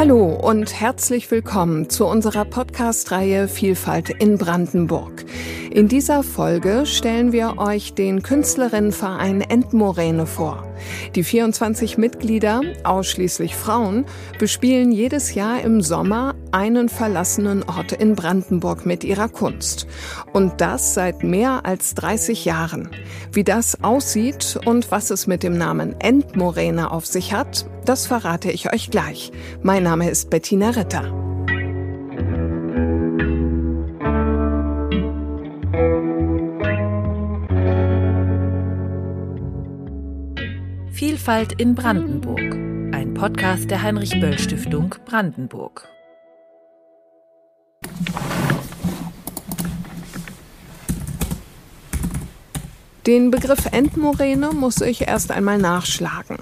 Hallo und herzlich willkommen zu unserer Podcast-Reihe Vielfalt in Brandenburg. In dieser Folge stellen wir euch den Künstlerinnenverein Endmoräne vor. Die 24 Mitglieder, ausschließlich Frauen, bespielen jedes Jahr im Sommer einen verlassenen Ort in Brandenburg mit ihrer Kunst. Und das seit mehr als 30 Jahren. Wie das aussieht und was es mit dem Namen Endmoräne auf sich hat, das verrate ich euch gleich. Mein Name ist Bettina Ritter. Vielfalt in Brandenburg. Ein Podcast der Heinrich-Böll-Stiftung Brandenburg. Den Begriff Endmoräne muss ich erst einmal nachschlagen.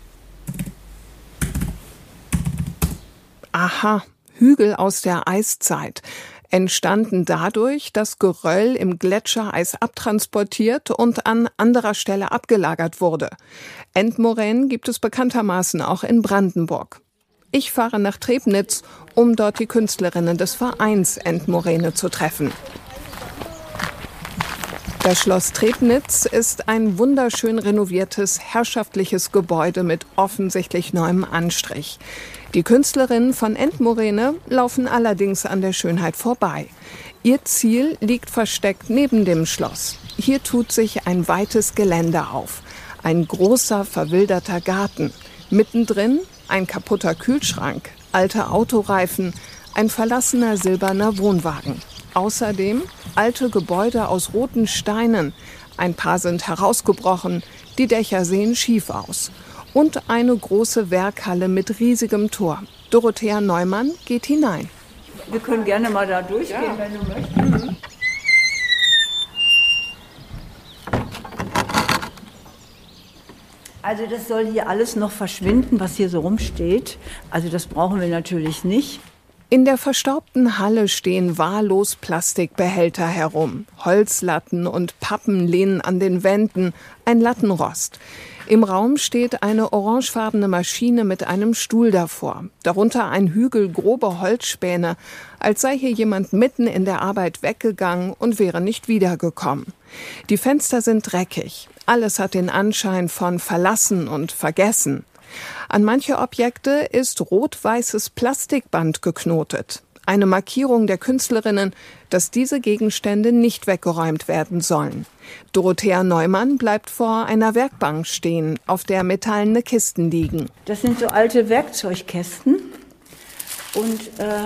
Aha, Hügel aus der Eiszeit. Entstanden dadurch, dass Geröll im Gletschereis abtransportiert und an anderer Stelle abgelagert wurde. Endmoränen gibt es bekanntermaßen auch in Brandenburg. Ich fahre nach Trebnitz, um dort die Künstlerinnen des Vereins Endmoräne zu treffen. Das Schloss Trebnitz ist ein wunderschön renoviertes, herrschaftliches Gebäude mit offensichtlich neuem Anstrich. Die Künstlerinnen von Endmoräne laufen allerdings an der Schönheit vorbei. Ihr Ziel liegt versteckt neben dem Schloss. Hier tut sich ein weites Gelände auf. Ein großer, verwilderter Garten. Mittendrin ein kaputter Kühlschrank, alte Autoreifen, ein verlassener silberner Wohnwagen. Außerdem alte Gebäude aus roten Steinen. Ein paar sind herausgebrochen, die Dächer sehen schief aus. Und eine große Werkhalle mit riesigem Tor. Dorothea Neumann geht hinein. Wir können gerne mal da durchgehen, ja, wenn du möchtest. Mhm. Also das soll hier alles noch verschwinden, was hier so rumsteht. Also das brauchen wir natürlich nicht. In der verstaubten Halle stehen wahllos Plastikbehälter herum. Holzlatten und Pappen lehnen an den Wänden, ein Lattenrost. Im Raum steht eine orangefarbene Maschine mit einem Stuhl davor. Darunter ein Hügel grober Holzspäne, als sei hier jemand mitten in der Arbeit weggegangen und wäre nicht wiedergekommen. Die Fenster sind dreckig. Alles hat den Anschein von verlassen und vergessen. An manche Objekte ist rot-weißes Plastikband geknotet. Eine Markierung der Künstlerinnen, dass diese Gegenstände nicht weggeräumt werden sollen. Dorothea Neumann bleibt vor einer Werkbank stehen, auf der metallene Kisten liegen. Das sind so alte Werkzeugkästen und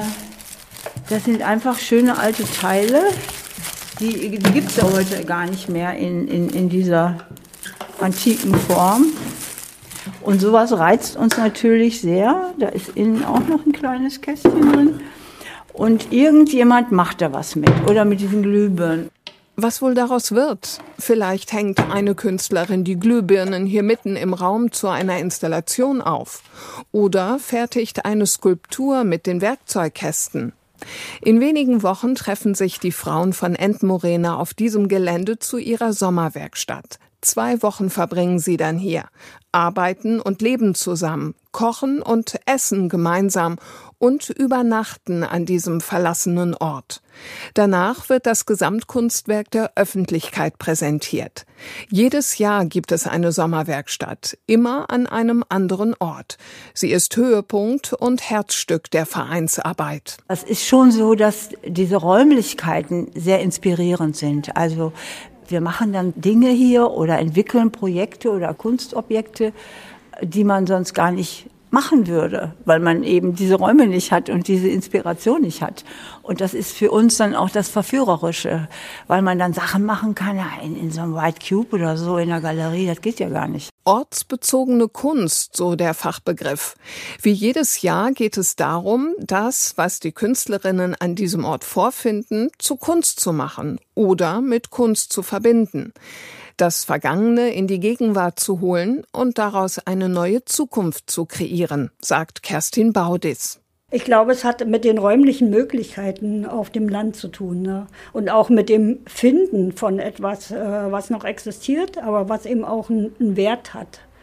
das sind einfach schöne alte Teile. Die gibt es ja heute gar nicht mehr in dieser antiken Form. Und sowas reizt uns natürlich sehr. Da ist innen auch noch ein kleines Kästchen drin. Und irgendjemand macht da was mit. Oder mit diesen Glühbirnen. Was wohl daraus wird? Vielleicht hängt eine Künstlerin die Glühbirnen hier mitten im Raum zu einer Installation auf. Oder fertigt eine Skulptur mit den Werkzeugkästen. In wenigen Wochen treffen sich die Frauen von Endmoräne auf diesem Gelände zu ihrer Sommerwerkstatt. 2 Wochen verbringen sie dann hier, arbeiten und leben zusammen, kochen und essen gemeinsam und übernachten an diesem verlassenen Ort. Danach wird das Gesamtkunstwerk der Öffentlichkeit präsentiert. Jedes Jahr gibt es eine Sommerwerkstatt, immer an einem anderen Ort. Sie ist Höhepunkt und Herzstück der Vereinsarbeit. Es ist schon so, dass diese Räumlichkeiten sehr inspirierend sind. Also wir machen dann Dinge hier oder entwickeln Projekte oder Kunstobjekte, die man sonst gar nicht machen würde, weil man eben diese Räume nicht hat und diese Inspiration nicht hat. Und das ist für uns dann auch das Verführerische, weil man dann Sachen machen kann, ja, in so einem White Cube oder so in der Galerie, das geht ja gar nicht. Ortsbezogene Kunst, so der Fachbegriff. Wie jedes Jahr geht es darum, das, was die Künstlerinnen an diesem Ort vorfinden, zu Kunst zu machen oder mit Kunst zu verbinden. Das Vergangene in die Gegenwart zu holen und daraus eine neue Zukunft zu kreieren, sagt Kerstin Baudis. Ich glaube, es hat mit den räumlichen Möglichkeiten auf dem Land zu tun, ne? Und auch mit dem Finden von etwas, was noch existiert, aber was eben auch einen Wert hat.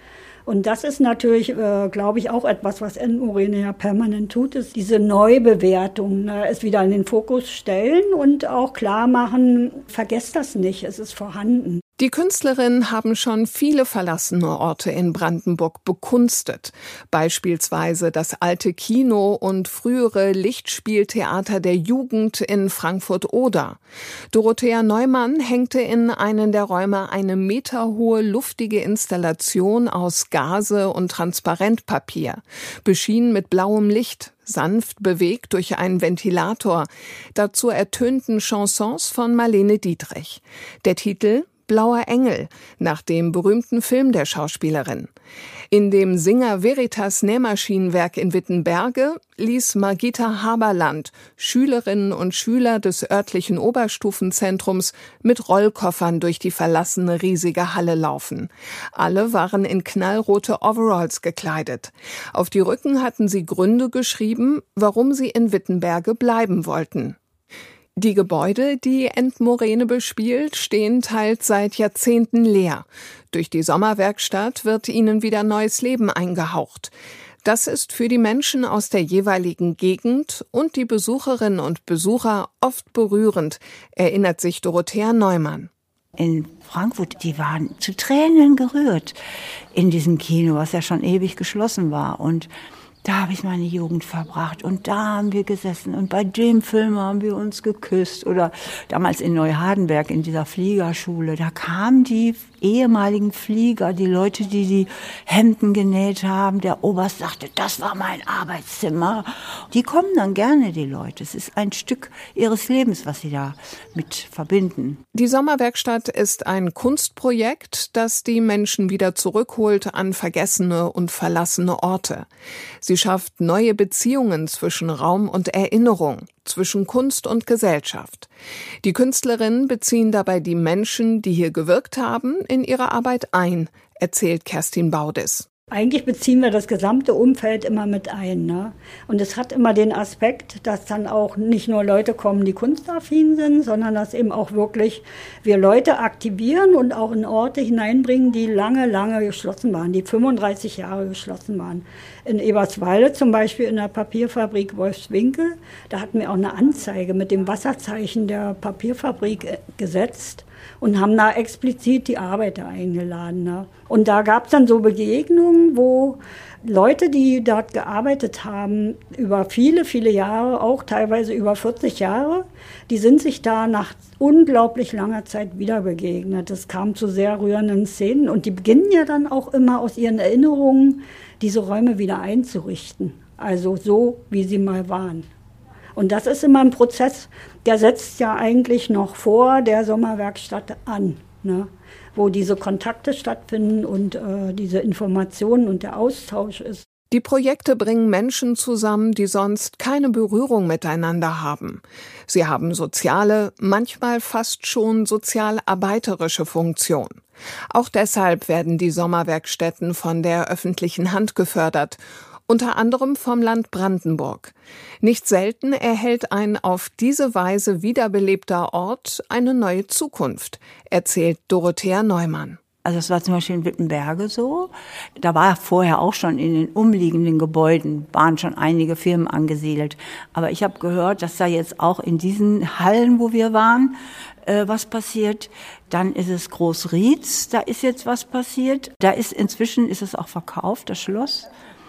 Und das ist natürlich, glaube ich, auch etwas, was Endmoräne ja permanent tut, ist diese Neubewertung, es wieder in den Fokus stellen und auch klar machen, vergesst das nicht, es ist vorhanden. Die Künstlerinnen haben schon viele verlassene Orte in Brandenburg bekunstet. Beispielsweise das alte Kino und frühere Lichtspieltheater der Jugend in Frankfurt-Oder. Dorothea Neumann hängte in einen der Räume eine meterhohe luftige Installation aus Gaze und Transparentpapier, beschienen mit blauem Licht, sanft bewegt durch einen Ventilator. Dazu ertönten Chansons von Marlene Dietrich. Der Titel Blauer Engel, nach dem berühmten Film der Schauspielerin. In dem Singer Veritas Nähmaschinenwerk in Wittenberge ließ Margita Haberland Schülerinnen und Schüler des örtlichen Oberstufenzentrums mit Rollkoffern durch die verlassene riesige Halle laufen. Alle waren in knallrote Overalls gekleidet. Auf die Rücken hatten sie Gründe geschrieben, warum sie in Wittenberge bleiben wollten. Die Gebäude, die Endmoräne bespielt, stehen teils seit Jahrzehnten leer. Durch die Sommerwerkstatt wird ihnen wieder neues Leben eingehaucht. Das ist für die Menschen aus der jeweiligen Gegend und die Besucherinnen und Besucher oft berührend, erinnert sich Dorothea Neumann. In Frankfurt, die waren zu Tränen gerührt in diesem Kino, was ja schon ewig geschlossen war. Und da habe ich meine Jugend verbracht und da haben wir gesessen und bei dem Film haben wir uns geküsst. Oder damals in Neuhardenberg in dieser Fliegerschule, da kamen die ehemaligen Flieger, die Leute, die die Hemden genäht haben. Der Oberst sagte, das war mein Arbeitszimmer. Die kommen dann gerne, die Leute. Es ist ein Stück ihres Lebens, was sie da mit verbinden. Die Sommerwerkstatt ist ein Kunstprojekt, das die Menschen wieder zurückholt an vergessene und verlassene Orte. Sie schafft neue Beziehungen zwischen Raum und Erinnerung, zwischen Kunst und Gesellschaft. Die Künstlerinnen beziehen dabei die Menschen, die hier gewirkt haben, in ihre Arbeit ein, erzählt Kerstin Baudis. Eigentlich beziehen wir das gesamte Umfeld immer mit ein, ne? Und es hat immer den Aspekt, dass dann auch nicht nur Leute kommen, die kunstaffin sind, sondern dass eben auch wirklich wir Leute aktivieren und auch in Orte hineinbringen, die lange, lange geschlossen waren, die 35 Jahre geschlossen waren. In Eberswalde zum Beispiel in der Papierfabrik Wolfswinkel, da hatten wir auch eine Anzeige mit dem Wasserzeichen der Papierfabrik gesetzt und haben da explizit die Arbeiter eingeladen. Ne? Und da gab es dann so Begegnungen, wo Leute, die dort gearbeitet haben, über viele, viele Jahre, auch teilweise über 40 Jahre, die sind sich da nach unglaublich langer Zeit wieder begegnet. Es kam zu sehr rührenden Szenen und die beginnen ja dann auch immer aus ihren Erinnerungen, diese Räume wieder einzurichten. Also so, wie sie mal waren. Und das ist immer ein Prozess, der setzt ja eigentlich noch vor der Sommerwerkstatt an, ne? Wo diese Kontakte stattfinden und diese Informationen und der Austausch ist. Die Projekte bringen Menschen zusammen, die sonst keine Berührung miteinander haben. Sie haben soziale, manchmal fast schon sozialarbeiterische Funktion. Auch deshalb werden die Sommerwerkstätten von der öffentlichen Hand gefördert, unter anderem vom Land Brandenburg. Nicht selten erhält ein auf diese Weise wiederbelebter Ort eine neue Zukunft, erzählt Dorothea Neumann. Also es war zum Beispiel in Wittenberge so. Da war vorher auch schon in den umliegenden Gebäuden, waren schon einige Firmen angesiedelt. Aber ich habe gehört, dass da jetzt auch in diesen Hallen, wo wir waren, was passiert. Dann ist es Großrietz, da ist jetzt was passiert. Inzwischen ist es auch verkauft, das Schloss.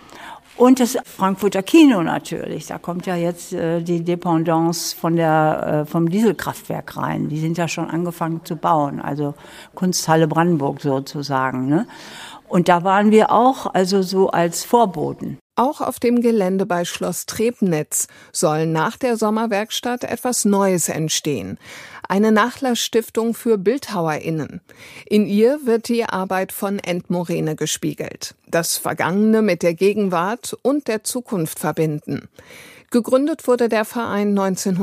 Und das Frankfurter Kino natürlich. Da kommt ja jetzt die Dependance vom Dieselkraftwerk rein. Die sind ja schon angefangen zu bauen. Also Kunsthalle Brandenburg sozusagen, ne? Und da waren wir auch, also so als Vorboten. Auch auf dem Gelände bei Schloss Trebnitz soll nach der Sommerwerkstatt etwas Neues entstehen. Eine Nachlassstiftung für BildhauerInnen. In ihr wird die Arbeit von Endmoräne gespiegelt. Das Vergangene mit der Gegenwart und der Zukunft verbinden. Gegründet wurde der Verein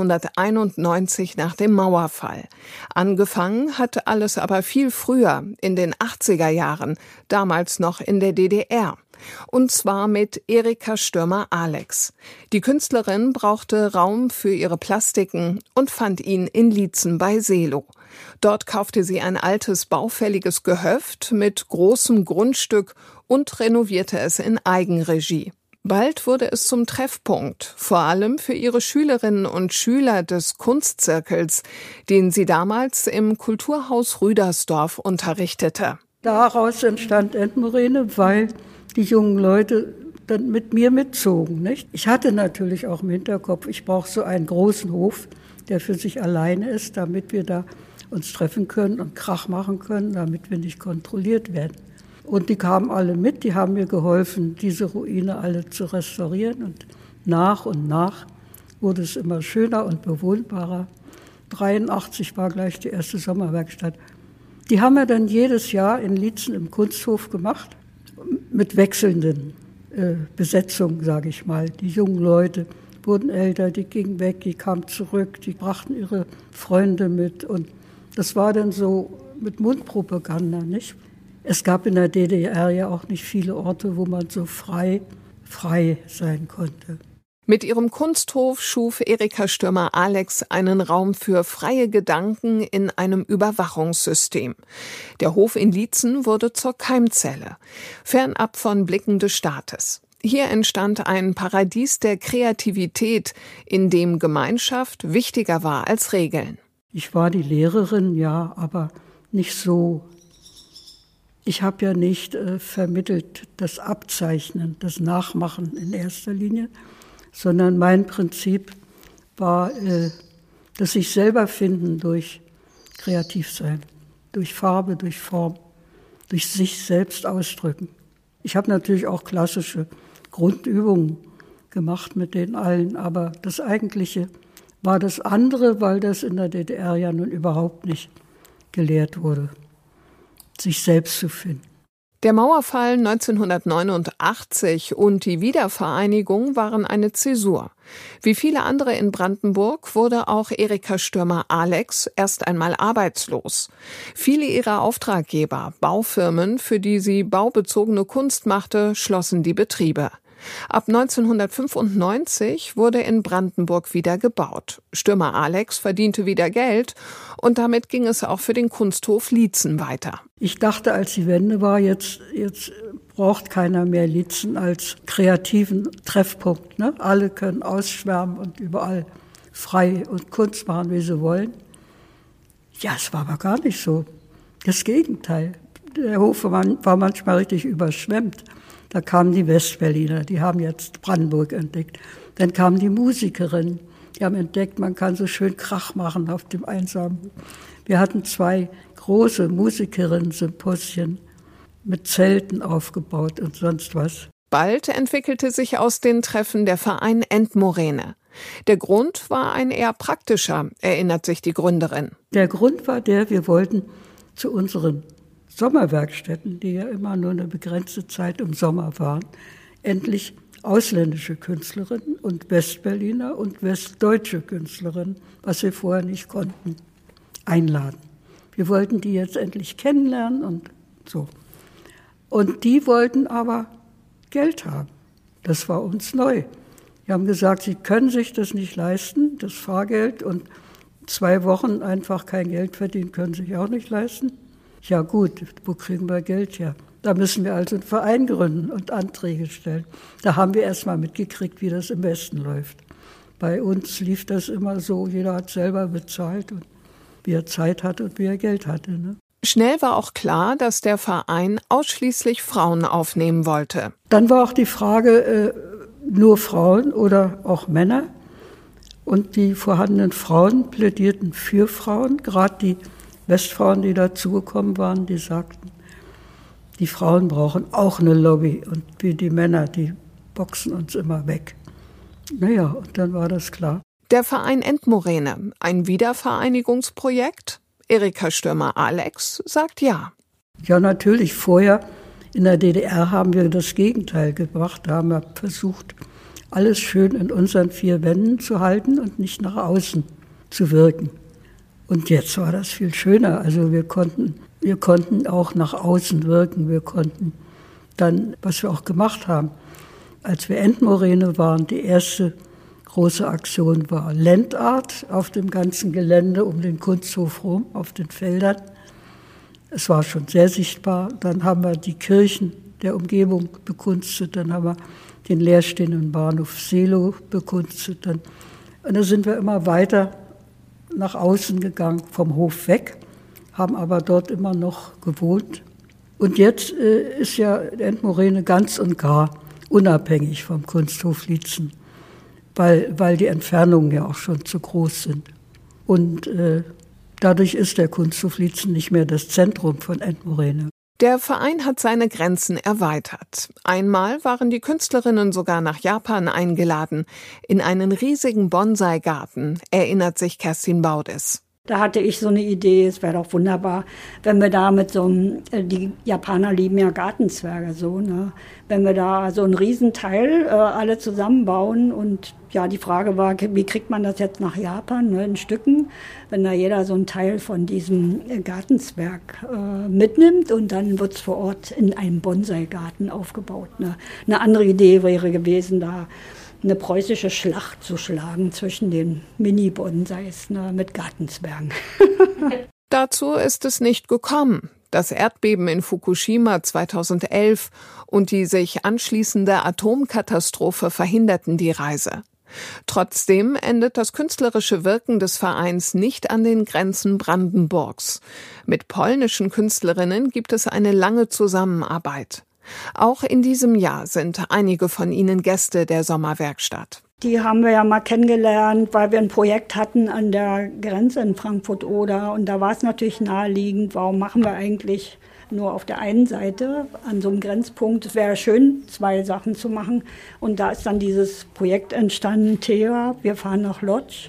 1991 nach dem Mauerfall. Angefangen hat alles aber viel früher, in den 80er Jahren, damals noch in der DDR. Und zwar mit Erika Stürmer-Alex. Die Künstlerin brauchte Raum für ihre Plastiken und fand ihn in Liezen bei Seelow. Dort kaufte sie ein altes, baufälliges Gehöft mit großem Grundstück und renovierte es in Eigenregie. Bald wurde es zum Treffpunkt, vor allem für ihre Schülerinnen und Schüler des Kunstzirkels, den sie damals im Kulturhaus Rüdersdorf unterrichtete. Daraus entstand Endmoräne, weil die jungen Leute dann mit mir mitzogen, nicht? Ich hatte natürlich auch im Hinterkopf, ich brauche so einen großen Hof, der für sich alleine ist, damit wir da uns treffen können und Krach machen können, damit wir nicht kontrolliert werden. Und die kamen alle mit, die haben mir geholfen, diese Ruine alle zu restaurieren. Und nach wurde es immer schöner und bewohnbarer. 1983 war gleich die erste Sommerwerkstatt. Die haben wir dann jedes Jahr in Lietzen im Kunsthof gemacht, mit wechselnden Besetzungen, sage ich mal. Die jungen Leute wurden älter, die gingen weg, die kamen zurück, die brachten ihre Freunde mit. Und das war dann so mit Mundpropaganda, nicht? Es gab in der DDR ja auch nicht viele Orte, wo man so frei sein konnte. Mit ihrem Kunsthof schuf Erika Stürmer-Alex einen Raum für freie Gedanken in einem Überwachungssystem. Der Hof in Lietzen wurde zur Keimzelle, fernab von Blicken des Staates. Hier entstand ein Paradies der Kreativität, in dem Gemeinschaft wichtiger war als Regeln. Ich war die Lehrerin, ja, aber nicht so. Ich habe ja nicht vermittelt das Abzeichnen, das Nachmachen in erster Linie, sondern mein Prinzip war das sich selber finden durch Kreativsein, durch Farbe, durch Form, durch sich selbst ausdrücken. Ich habe natürlich auch klassische Grundübungen gemacht mit denen allen, aber das Eigentliche war das andere, weil das in der DDR ja nun überhaupt nicht gelehrt wurde, sich selbst zu finden. Der Mauerfall 1989 und die Wiedervereinigung waren eine Zäsur. Wie viele andere in Brandenburg wurde auch Erika Stürmer-Alex erst einmal arbeitslos. Viele ihrer Auftraggeber, Baufirmen, für die sie baubezogene Kunst machte, schlossen die Betriebe. Ab 1995 wurde in Brandenburg wieder gebaut. Stürmer-Alex verdiente wieder Geld und damit ging es auch für den Kunsthof Lietzen weiter. Ich dachte, als die Wende war, jetzt braucht keiner mehr Lietzen als kreativen Treffpunkt, ne? Alle können ausschwärmen und überall frei und Kunst machen, wie sie wollen. Ja, es war aber gar nicht so. Das Gegenteil. Der Hof war manchmal richtig überschwemmt. Da kamen die Westberliner, die haben jetzt Brandenburg entdeckt. Dann kamen die Musikerinnen, die haben entdeckt, man kann so schön Krach machen auf dem einsamen. Wir hatten 2 große Musikerinnen-Symposien mit Zelten aufgebaut und sonst was. Bald entwickelte sich aus den Treffen der Verein Endmoräne. Der Grund war ein eher praktischer, erinnert sich die Gründerin. Der Grund war wir wollten zu unseren Sommerwerkstätten, die ja immer nur eine begrenzte Zeit im Sommer waren, endlich ausländische Künstlerinnen und Westberliner und westdeutsche Künstlerinnen, was wir vorher nicht konnten, einladen. Wir wollten die jetzt endlich kennenlernen und so. Und die wollten aber Geld haben. Das war uns neu. Die haben gesagt, sie können sich das nicht leisten, das Fahrgeld, und 2 Wochen einfach kein Geld verdienen, können sich auch nicht leisten. Ja gut, wo kriegen wir Geld her? Da müssen wir also einen Verein gründen und Anträge stellen. Da haben wir erst mal mitgekriegt, wie das im Westen läuft. Bei uns lief das immer so, jeder hat selber bezahlt, und wie er Zeit hatte und wie er Geld hatte. Ne? Schnell war auch klar, dass der Verein ausschließlich Frauen aufnehmen wollte. Dann war auch die Frage, nur Frauen oder auch Männer. Und die vorhandenen Frauen plädierten für Frauen, gerade die Westfrauen, die dazugekommen waren, die sagten, die Frauen brauchen auch eine Lobby, und wie die Männer, die boxen uns immer weg. Naja, und dann war das klar. Der Verein Endmoräne, ein Wiedervereinigungsprojekt? Erika Stürmer-Alex sagt ja. Ja, natürlich. Vorher in der DDR haben wir das Gegenteil gemacht. Da haben wir versucht, alles schön in unseren 4 Wänden zu halten und nicht nach außen zu wirken. Und jetzt war das viel schöner. Also wir konnten auch nach außen wirken. Wir konnten dann, was wir auch gemacht haben, als wir Endmoräne waren, die erste große Aktion war Landart auf dem ganzen Gelände um den Kunsthof rum, auf den Feldern. Es war schon sehr sichtbar. Dann haben wir die Kirchen, der Umgebung bekunstet. Dann haben wir den leerstehenden Bahnhof Seelow bekunstet. Und dann sind wir immer weiter nach außen gegangen, vom Hof weg, haben aber dort immer noch gewohnt. Und jetzt ist ja Endmoräne ganz und gar unabhängig vom Kunsthof Lietzen, weil die Entfernungen ja auch schon zu groß sind. Und dadurch ist der Kunsthof Lietzen nicht mehr das Zentrum von Endmoräne. Der Verein hat seine Grenzen erweitert. Einmal waren die Künstlerinnen sogar nach Japan eingeladen, in einen riesigen Bonsai-Garten, erinnert sich Kerstin Baudes. Da hatte ich so eine Idee, es wäre doch wunderbar, wenn wir da mit so einem, die Japaner lieben ja Gartenzwerge so, ne? Wenn wir da so einen Riesenteil alle zusammenbauen und ja, die Frage war, wie kriegt man das jetzt nach Japan, ne, in Stücken, wenn da jeder so einen Teil von diesem Gartenzwerg mitnimmt und dann wird es vor Ort in einem Bonsai-Garten aufgebaut. Ne? Eine andere Idee wäre gewesen, da eine preußische Schlacht zu schlagen zwischen den Mini-Bonsais, ne, mit Gartenzwergen. Dazu ist es nicht gekommen. Das Erdbeben in Fukushima 2011 und die sich anschließende Atomkatastrophe verhinderten die Reise. Trotzdem endet das künstlerische Wirken des Vereins nicht an den Grenzen Brandenburgs. Mit polnischen Künstlerinnen gibt es eine lange Zusammenarbeit. Auch in diesem Jahr sind einige von ihnen Gäste der Sommerwerkstatt. Die haben wir ja mal kennengelernt, weil wir ein Projekt hatten an der Grenze in Frankfurt-Oder. Und da war es natürlich naheliegend, warum machen wir eigentlich nur auf der einen Seite an so einem Grenzpunkt. Es wäre schön, 2 Sachen zu machen. Und da ist dann dieses Projekt entstanden, Thea, wir fahren nach Lodz.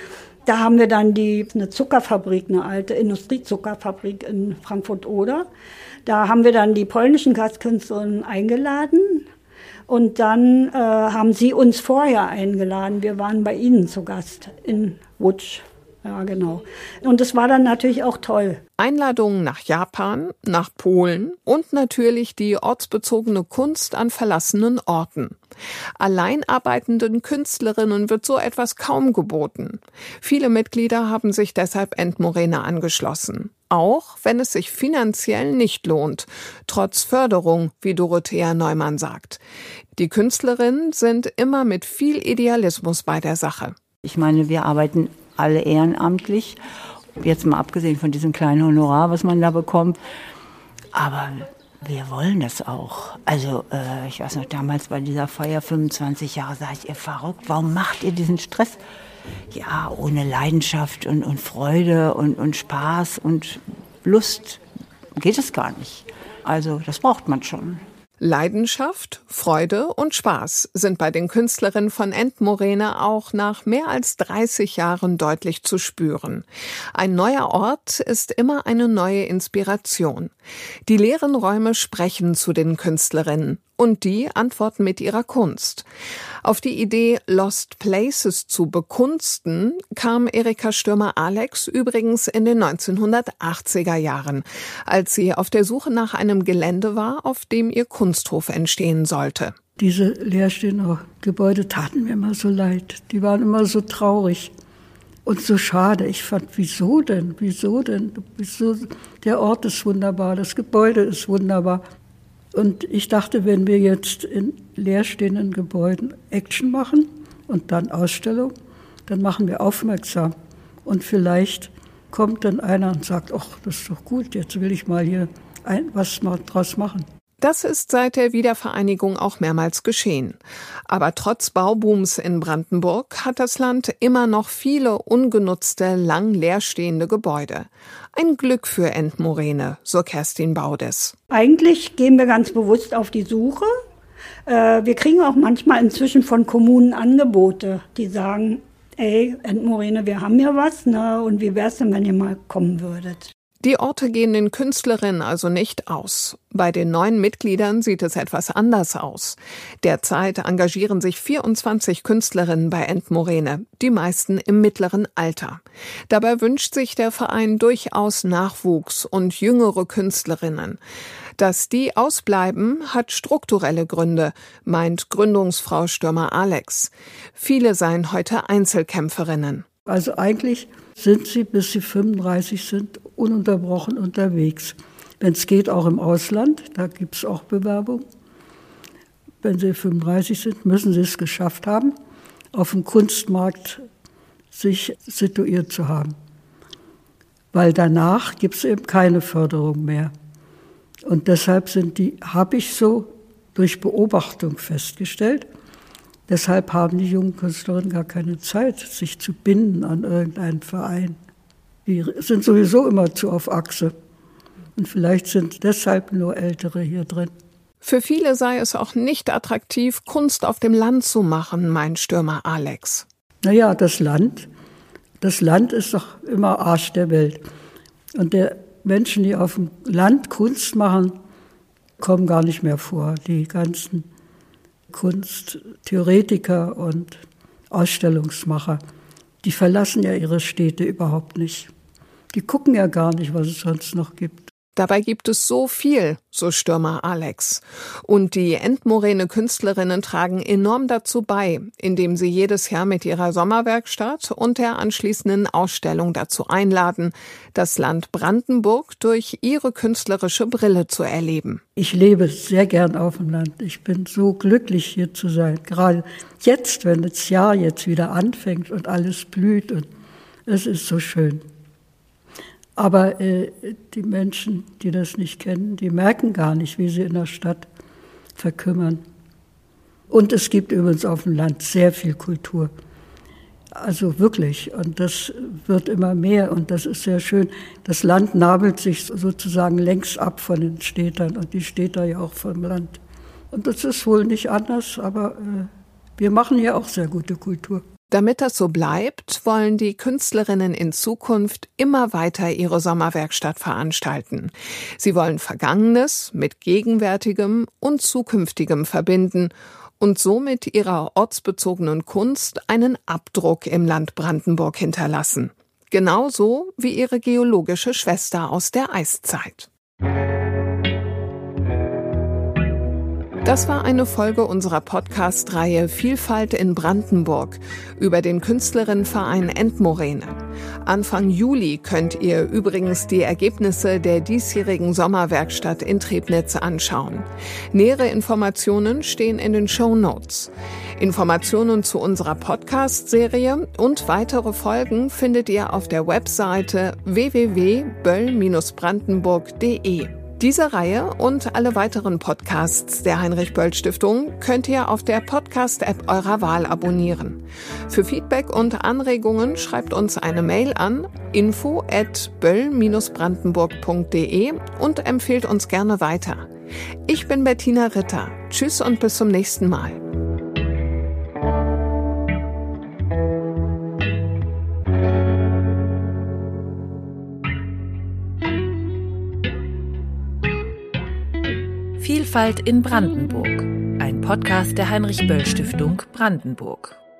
Da haben wir dann eine Zuckerfabrik, eine alte Industriezuckerfabrik in Frankfurt-Oder. Da haben wir dann die polnischen Gastkünstlerinnen eingeladen und dann haben sie uns vorher eingeladen. Wir waren bei ihnen zu Gast in Łódź. Ja, genau. Und das war dann natürlich auch toll. Einladungen nach Japan, nach Polen und natürlich die ortsbezogene Kunst an verlassenen Orten. Allein arbeitenden Künstlerinnen wird so etwas kaum geboten. Viele Mitglieder haben sich deshalb Endmoräne angeschlossen. Auch wenn es sich finanziell nicht lohnt, trotz Förderung, wie Dorothea Neumann sagt. Die Künstlerinnen sind immer mit viel Idealismus bei der Sache. Ich meine, wir arbeiten alle ehrenamtlich, jetzt mal abgesehen von diesem kleinen Honorar, was man da bekommt. Aber wir wollen das auch. Also ich weiß noch, damals bei dieser Feier 25 Jahre, sag ich, ihr verrückt, warum macht ihr diesen Stress? Ja, ohne Leidenschaft und Freude und Spaß und Lust geht es gar nicht. Also das braucht man schon. Leidenschaft, Freude und Spaß sind bei den Künstlerinnen von Endmoräne auch nach mehr als 30 Jahren deutlich zu spüren. Ein neuer Ort ist immer eine neue Inspiration. Die leeren Räume sprechen zu den Künstlerinnen und die antworten mit ihrer Kunst. Auf die Idee, Lost Places zu bekunsten, kam Erika Stürmer-Alex übrigens in den 1980er Jahren, als sie auf der Suche nach einem Gelände war, auf dem ihr Kunsthof entstehen sollte. Diese leerstehenden Gebäude taten mir immer so leid. Die waren immer so traurig und so schade. Ich fand, wieso denn? Wieso? Der Ort ist wunderbar, das Gebäude ist wunderbar. Und ich dachte, wenn wir jetzt in leerstehenden Gebäuden Action machen und dann Ausstellung, dann machen wir aufmerksam. Und vielleicht kommt dann einer und sagt, ach, das ist doch gut, jetzt will ich mal hier was draus machen. Das ist seit der Wiedervereinigung auch mehrmals geschehen. Aber trotz Baubooms in Brandenburg hat das Land immer noch viele ungenutzte, lang leerstehende Gebäude. Ein Glück für Endmoräne, so Kerstin Baudes. Eigentlich gehen wir ganz bewusst auf die Suche. Wir kriegen auch manchmal inzwischen von Kommunen Angebote, die sagen, ey, Endmoräne, wir haben ja was, ne? Und wie wär's denn, wenn ihr mal kommen würdet? Die Orte gehen den Künstlerinnen also nicht aus. Bei den neuen Mitgliedern sieht es etwas anders aus. Derzeit engagieren sich 24 Künstlerinnen bei Endmoräne, die meisten im mittleren Alter. Dabei wünscht sich der Verein durchaus Nachwuchs und jüngere Künstlerinnen. Dass die ausbleiben, hat strukturelle Gründe, meint Gründungsfrau Stürmer-Alex. Viele seien heute Einzelkämpferinnen. Also eigentlich sind sie, bis sie 35 sind, ununterbrochen unterwegs. wenn es geht, auch im Ausland. Da gibt es auch Bewerbung. Wenn Sie 35 sind, müssen Sie es geschafft haben, auf dem Kunstmarkt sich situiert zu haben. Weil danach gibt es eben keine Förderung mehr. Und deshalb habe ich so durch Beobachtung festgestellt, deshalb haben die jungen Künstlerinnen gar keine Zeit, sich zu binden an irgendeinen Verein. Die sind sowieso immer zu auf Achse. Und vielleicht sind deshalb nur Ältere hier drin. Für viele sei es auch nicht attraktiv, Kunst auf dem Land zu machen, meint Stürmer Alex. Naja, das Land ist doch immer Arsch der Welt. Und die Menschen, die auf dem Land Kunst machen, kommen gar nicht mehr vor. Die ganzen Kunsttheoretiker und Ausstellungsmacher, die verlassen ja ihre Städte überhaupt nicht. Die gucken ja gar nicht, was es sonst noch gibt. Dabei gibt es so viel, so Stürmer Alex. Und die Endmoräne Künstlerinnen tragen enorm dazu bei, indem sie jedes Jahr mit ihrer Sommerwerkstatt und der anschließenden Ausstellung dazu einladen, das Land Brandenburg durch ihre künstlerische Brille zu erleben. Ich lebe sehr gern auf dem Land. Ich bin so glücklich, hier zu sein. Gerade jetzt, wenn das Jahr jetzt wieder anfängt und alles blüht. Und es ist so schön. Aber die Menschen, die das nicht kennen, die merken gar nicht, wie sie in der Stadt verkümmern. Und es gibt übrigens auf dem Land sehr viel Kultur. Also wirklich. Und das wird immer mehr. Und das ist sehr schön. Das Land nabelt sich sozusagen längst ab von den Städtern. Und die Städter ja auch vom Land. Und das ist wohl nicht anders. Aber wir machen ja auch sehr gute Kultur. Damit das so bleibt, wollen die Künstlerinnen in Zukunft immer weiter ihre Sommerwerkstatt veranstalten. Sie wollen Vergangenes mit Gegenwärtigem und Zukünftigem verbinden und so mit ihrer ortsbezogenen Kunst einen Abdruck im Land Brandenburg hinterlassen. Genauso wie ihre geologische Schwester aus der Eiszeit. Das war eine Folge unserer Podcast-Reihe Vielfalt in Brandenburg über den Künstlerinnenverein Endmoräne. Anfang Juli könnt ihr übrigens die Ergebnisse der diesjährigen Sommerwerkstatt in Trebnitz anschauen. Nähere Informationen stehen in den Shownotes. Informationen zu unserer Podcast-Serie und weitere Folgen findet ihr auf der Webseite www.böll-brandenburg.de. Diese Reihe und alle weiteren Podcasts der Heinrich-Böll-Stiftung könnt ihr auf der Podcast-App eurer Wahl abonnieren. Für Feedback und Anregungen schreibt uns eine Mail an info@böll-brandenburg.de und empfehlt uns gerne weiter. Ich bin Bettina Ritter. Tschüss und bis zum nächsten Mal. Vielfalt in Brandenburg. Ein Podcast der Heinrich-Böll-Stiftung Brandenburg.